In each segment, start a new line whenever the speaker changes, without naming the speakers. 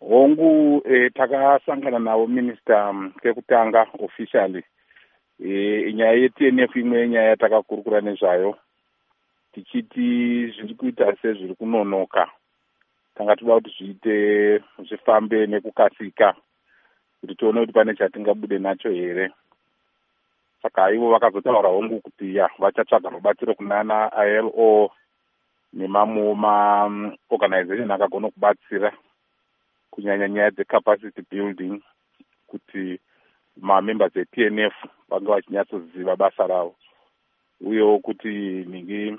hongu takasangana navo minista kekutanga officially nyaya yeTNF imwe nyaya yatakakurukura nezvayo tichiti zviri kuita sezviri kunonoka. Tanga toda kuti zviite zvifambe nekukasika kuti tione kuti pane chatingabude nacho here. Saka ivo vakazotaura hongu kuti vachatsvaga rubatsiro kunana ILO nemamwewo maorganization akagona kubatsira kunyanya nyaya dzecapacity building kuti mamembers eTNF vange vachinyatsoziva basa ravo, uyewo kuti ningi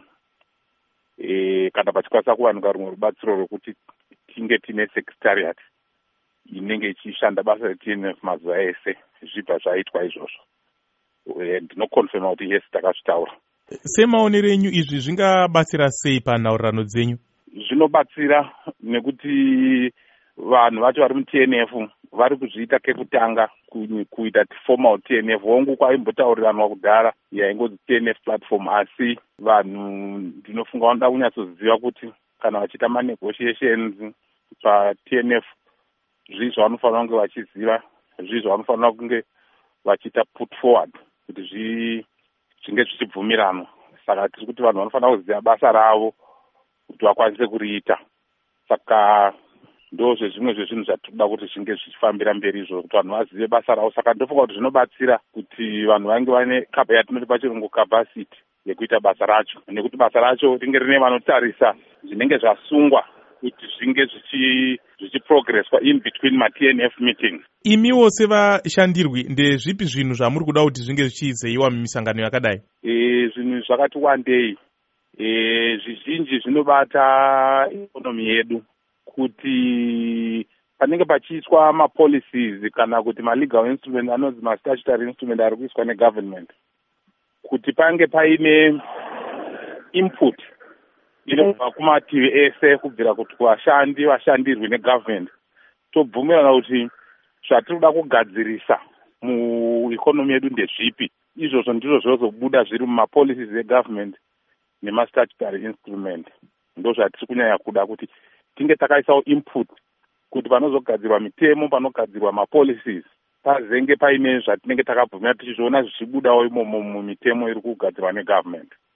kana pachikwanisa kuwanika rumwe rubatsiro rwekuti tinge tine secretariat inenge ichishanda basa reTNF mazuva ese zvibva zvaitwa izvozvo. Ndinokonfirma kuti yes takazvitaura.
Semaonero enyu izvi zvingabatsira sei panhaurirano dzenyu?
Zvinobatsira nekuti vanhu vacho vari muTNF vari kuzviita kekutanga kuita formal TNF. Hongu kwaimbotaurirwanwa kudhara yaingozi TNF platform, asi vanhu ndinofunga vanoda kunyatsoziva kuti kana vachiita manegotiations paTNF zvii zvavanofanira kunge vachiziva, zvii zvavanofanira kunge vachiita put forward kuti zvinge zvichibvumiranwa. Saka tiri kuti vanhu vanofanira kuziva basa ravo kuti vakwanise kuriita. Saka ndozve zvimwe zvezvinhu zvatinoda kuti zvinge zvichifambira mberi izvo, kuti vanhu vazive basa ravo. Saka ndofunga kuti zvinobatsira kuti vanhu vange vane yatinoti pachirungu capacity yekuita basa racho, nekuti basa racho ringe rine vanotarisa zvinenge zvasungwa kuti zvinge zvichiprogresswa in between maTNF meetings.
Imiwo sevashandirwi ndezvipi zvinhu zvamuri kuda kuti zvinge zvichizeyiwa mumisangano yakadai?
Zvinhu zvakati wandei. Zvizhinji zvinobata ikonomi yedu, kuti panenge pachiiswa mapolicies kana kuti malegal instrument anonzi mastatutory instrument ari kuiswa negovernment, kuti pange paine input inobva kumativi ese kubvira kuti kuvashandi vashandirwi negovernment, tobvumirana kuti zvatiri kuda kugadzirisa muikonomi yedu ndezvipi. Izvozvo ndizvo zvozobuda zviri mumapolicies egovernment nemastatutory instrument. Ndo zvatiri kunyanya kuda kuti tinge takaisawo input kuti panozogadzirwa mitemo, panogadzirwa mapolicies, pazenge paine zvatinenge takabvumira tichizviona zvichibudawo imomo mumitemo iri kugadzirwa negovernment.